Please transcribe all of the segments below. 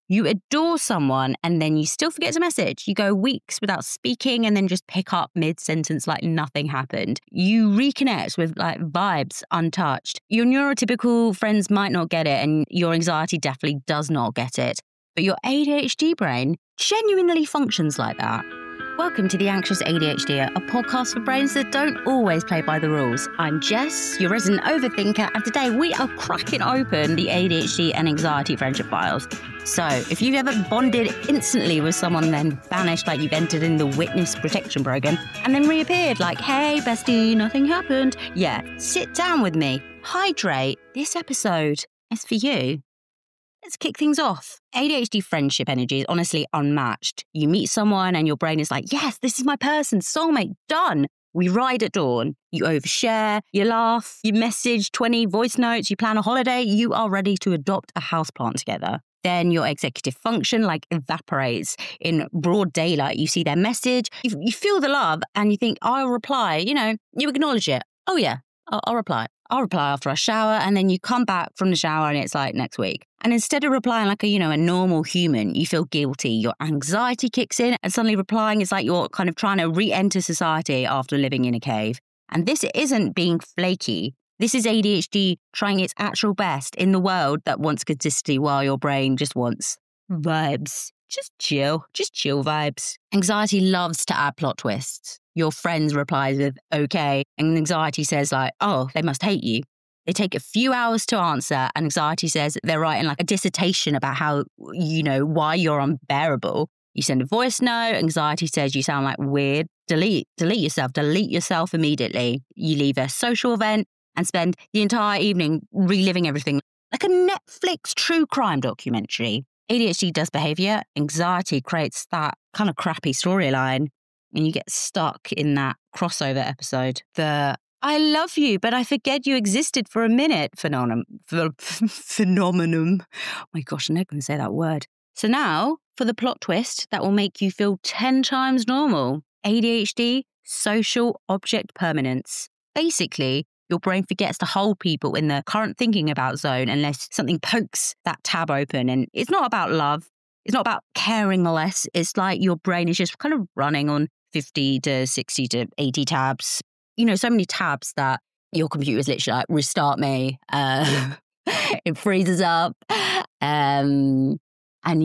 You adore someone and then you still forget to message. You go weeks without speaking and then just pick up mid-sentence like nothing happened. You reconnect with like vibes untouched. Your neurotypical friends might not get it and your anxiety definitely does not get it. But your ADHD brain genuinely functions like that. Welcome to The Anxious ADHD, a podcast for brains that don't always play by the rules. I'm Jess, your resident overthinker, and today we are cracking open the ADHD and anxiety friendship files. So, if you've ever bonded instantly with someone then vanished like you've entered in the witness protection program and then reappeared like, hey, bestie, nothing happened. Yeah, sit down with me. Hydrate. This episode is for you. Let's kick things off. ADHD friendship energy is honestly unmatched. You meet someone and your brain is like, yes, this is my person, soulmate, done. We ride at dawn. You overshare, you laugh, you message 20 voice notes, you plan a holiday, you are ready to adopt a houseplant together. Then your executive function like evaporates in broad daylight. You see their message, you feel the love and you think, I'll reply, you acknowledge it. Oh yeah, I'll reply. I'll reply after I shower, and then you come back from the shower and it's like next week. And instead of replying like a normal human, you feel guilty. Your anxiety kicks in and suddenly replying is like you're kind of trying to re-enter society after living in a cave. And this isn't being flaky. This is ADHD trying its actual best in the world that wants consistency while your brain just wants vibes. Just chill vibes. Anxiety loves to add plot twists. Your friends replies with, okay, and anxiety says like, oh, they must hate you. They take a few hours to answer, and anxiety says they're writing like a dissertation about how, why you're unbearable. You send a voice note, anxiety says you sound like weird. Delete yourself immediately. You leave a social event and spend the entire evening reliving everything like a Netflix true crime documentary. ADHD does behavior, anxiety creates that kind of crappy storyline, and you get stuck in that crossover episode. The I love you, but I forget you existed for a minute phenomenon. Oh my gosh, I'm never going to say that word. So now for the plot twist that will make you feel 10 times normal. ADHD, social object permanence. Basically, your brain forgets to hold people in the current thinking about zone unless something pokes that tab open. And it's not about love. It's not about caring less. It's like your brain is just kind of running on 50 to 60 to 80 tabs. So many tabs that your computer is literally like, restart me. It freezes up. And then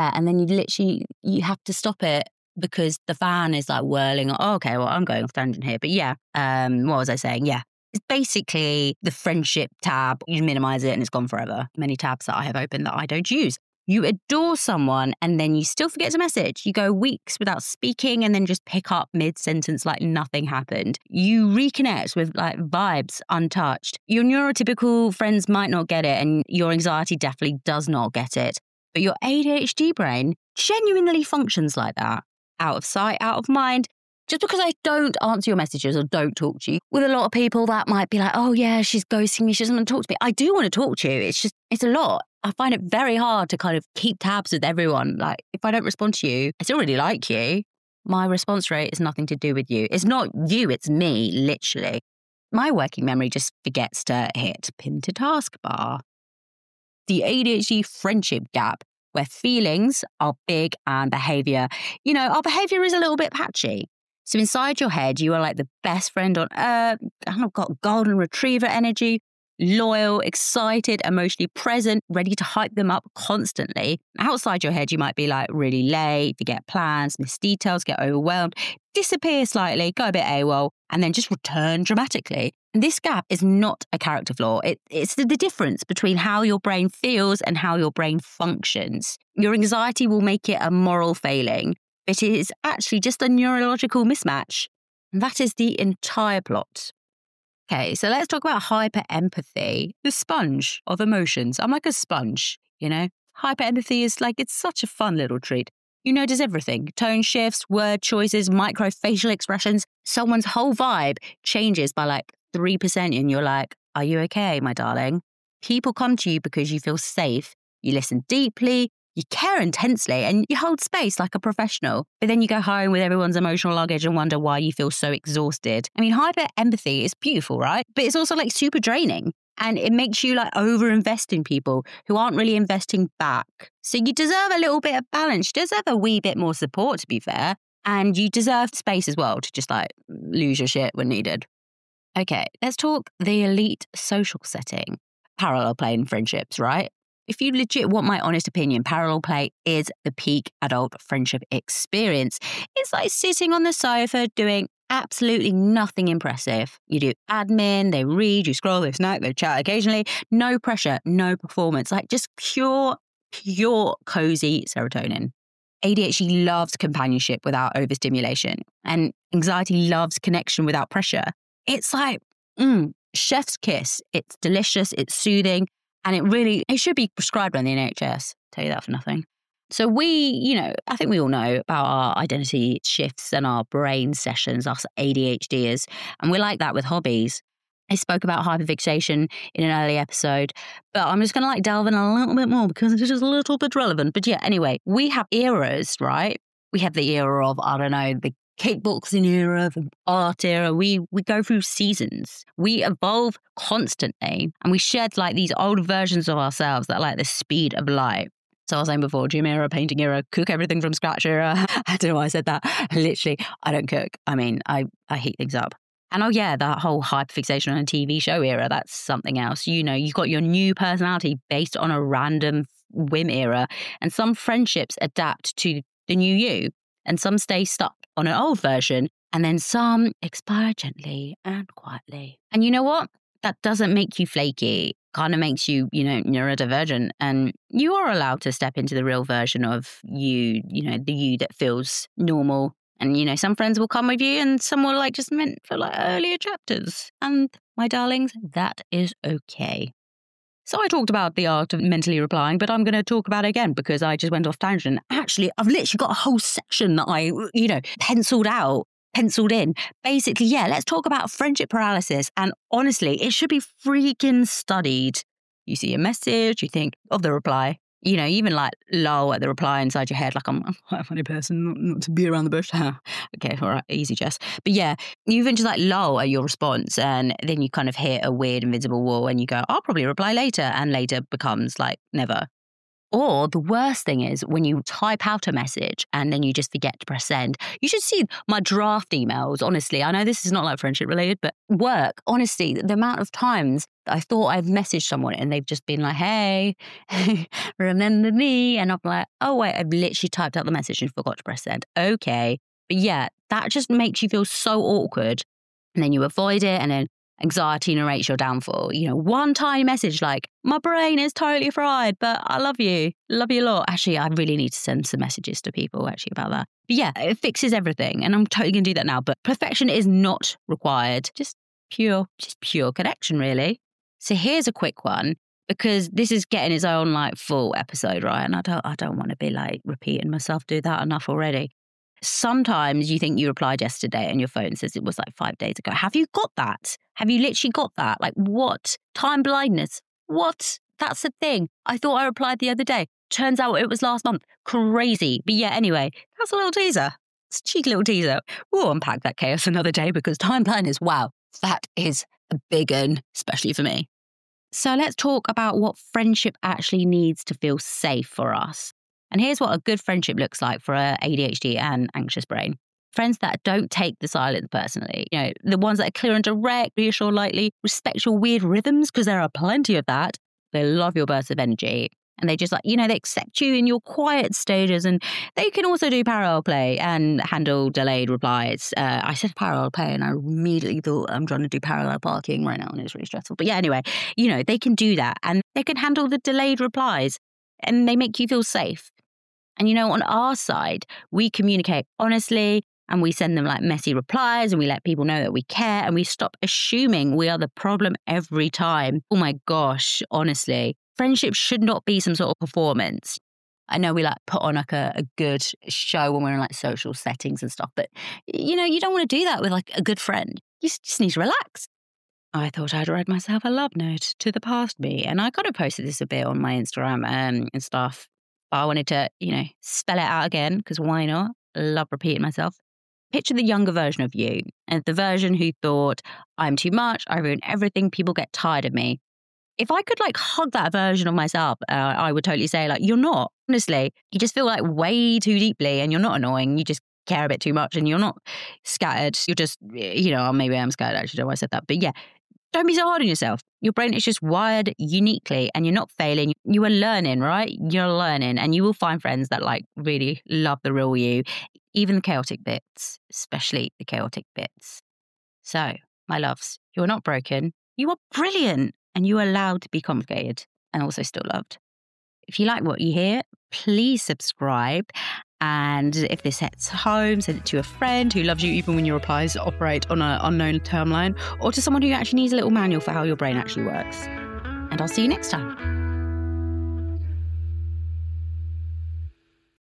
you have to stop it because the fan is like whirling. Oh, okay, well, I'm going off tangent here. But yeah, what was I saying? Yeah. It's basically the friendship tab. You minimize it and it's gone forever. Many tabs that I have open that I don't use. You adore someone and then you still forget to message. You go weeks without speaking and then just pick up mid-sentence like nothing happened. You reconnect with like vibes untouched. Your neurotypical friends might not get it and your anxiety definitely does not get it. But your ADHD brain genuinely functions like that. Out of sight, out of mind. Just because I don't answer your messages or don't talk to you, with a lot of people that might be like, oh yeah, she's ghosting me, she doesn't want to talk to me. I do want to talk to you. It's a lot. I find it very hard to kind of keep tabs with everyone. Like, if I don't respond to you, I still really like you. My response rate is nothing to do with you. It's not you, it's me, literally. My working memory just forgets to hit pin to taskbar. The ADHD friendship gap, where feelings are big and behavior, our behavior is a little bit patchy. So inside your head, you are like the best friend on earth. I've got golden retriever energy, loyal, excited, emotionally present, ready to hype them up constantly. Outside your head, you might be like really late, forget plans, miss details, get overwhelmed, disappear slightly, go a bit AWOL, and then just return dramatically. And this gap is not a character flaw. It's the difference between how your brain feels and how your brain functions. Your anxiety will make it a moral failing, but it is actually just a neurological mismatch. And that is the entire plot. Okay, so let's talk about hyperempathy, the sponge of emotions. I'm like a sponge, Hyperempathy is like, it's such a fun little treat. You notice everything, tone shifts, word choices, micro facial expressions. Someone's whole vibe changes by like 3% and you're like, are you okay, my darling? People come to you because you feel safe. You listen deeply, you care intensely, and you hold space like a professional. But then you go home with everyone's emotional luggage and wonder why you feel so exhausted. I mean, hyper empathy is beautiful, right? But it's also like super draining. And it makes you like over-invest in people who aren't really investing back. So you deserve a little bit of balance. You deserve a wee bit more support, to be fair. And you deserve space as well to just like lose your shit when needed. Okay, let's talk the elite social setting. Parallel play in friendships, right? If you legit want my honest opinion, parallel play is the peak adult friendship experience. It's like sitting on the sofa doing absolutely nothing impressive. You do admin, they read, you scroll, they snack, they chat occasionally. No pressure, no performance, like just pure cozy serotonin. ADHD loves companionship without overstimulation, and anxiety loves connection without pressure. It's like, chef's kiss. It's delicious, it's soothing, and it should be prescribed on the NHS. Tell you that for nothing. So I think we all know about our identity shifts and our brain sessions, us ADHDers, and we're like that with hobbies. I spoke about hyperfixation in an early episode, but I'm just going to like delve in a little bit more because it's just a little bit relevant. But yeah, anyway, we have eras, right? We have the era of, I don't know, the kickboxing era, the art era. We go through seasons. We evolve constantly, and we shed like these old versions of ourselves that are like the speed of light. So I was saying before, gym era, painting era, cook everything from scratch era. I don't know why I said that. Literally, I don't cook. I mean, I heat things up. And oh yeah, that whole hyperfixation on a TV show era, that's something else. You've got your new personality based on a random whim era. And some friendships adapt to the new you, and some stay stuck on an old version, and then some expire gently and quietly. And you know what? That doesn't make you flaky. Kind of makes you, neurodivergent, and you are allowed to step into the real version of you, the you that feels normal. And, some friends will come with you and some will like just meant for like earlier chapters. And my darlings, that is okay. So I talked about the art of mentally replying, but I'm going to talk about it again because I just went off tangent. Actually, I've literally got a whole section that I, penciled in. Basically, yeah, let's talk about friendship paralysis. And honestly, it should be freaking studied. You see a message, you think of the reply. You even like lull at the reply inside your head, like I'm quite a funny person, not to be around the bush. Okay, all right, easy, Jess. But yeah, you even just like lull at your response, and then you kind of hit a weird invisible wall and you go, I'll probably reply later, and later becomes like never. Or the worst thing is when you type out a message and then you just forget to press send. You should see my draft emails, honestly. I know this is not like friendship related, but work, honestly, the amount of times I thought I've messaged someone and they've just been like, hey, remember me? And I'm like, oh, wait, I've literally typed out the message and forgot to press send. Okay. But yeah, that just makes you feel so awkward. And then you avoid it, and then anxiety narrates your downfall. One tiny message like, my brain is totally fried, but I love you. Love you a lot. Actually, I really need to send some messages to people actually about that. But yeah, it fixes everything. And I'm totally going to do that now. But perfection is not required. Just pure connection, really. So here's a quick one, because this is getting its own like full episode, right? And I don't want to be like repeating myself, do that enough already. Sometimes you think you replied yesterday and your phone says it was like 5 days ago. Have you got that? Have you literally got that? Like what? Time blindness? What? That's the thing. I thought I replied the other day. Turns out it was last month. Crazy. But yeah, anyway, that's a little teaser. It's a cheeky little teaser. We'll unpack that chaos another day, because time blindness, wow, that is a big one, especially for me. So let's talk about what friendship actually needs to feel safe for us. And here's what a good friendship looks like for a ADHD and anxious brain. Friends that don't take the silence personally. The ones that are clear and direct, reassure lightly, respect your weird rhythms, because there are plenty of that. They love your bursts of energy. And they just they accept you in your quiet stages. And they can also do parallel play and handle delayed replies. I said parallel play and I immediately thought I'm trying to do parallel parking right now, and it's really stressful. But yeah, anyway, they can do that, and they can handle the delayed replies, and they make you feel safe. And on our side, we communicate honestly, and we send them like messy replies, and we let people know that we care, and we stop assuming we are the problem every time. Oh my gosh, honestly. Friendship should not be some sort of performance. I know we like put on like a good show when we're in like social settings and stuff, but you don't want to do that with like a good friend. You just need to relax. I thought I'd write myself a love note to the past me, and I kind of posted this a bit on my Instagram and stuff. But I wanted to, spell it out again, because why not? Love repeating myself. Picture the younger version of you, and the version who thought, I'm too much, I ruin everything, people get tired of me. If I could like hug that version of myself, I would totally say like, you're not, honestly, you just feel like way too deeply and you're not annoying. You just care a bit too much and you're not scattered. You're just, maybe I'm scattered actually, don't know why I said that. But yeah, don't be so hard on yourself. Your brain is just wired uniquely and you're not failing. You are learning, right? You're learning and you will find friends that like really love the real you, even the chaotic bits, especially the chaotic bits. So, my loves, you're not broken. You are brilliant and you are allowed to be complicated and also still loved. If you like what you hear, please subscribe. And if this hits home, send it to a friend who loves you even when your replies operate on an unknown timeline, or to someone who actually needs a little manual for how your brain actually works. And I'll see you next time.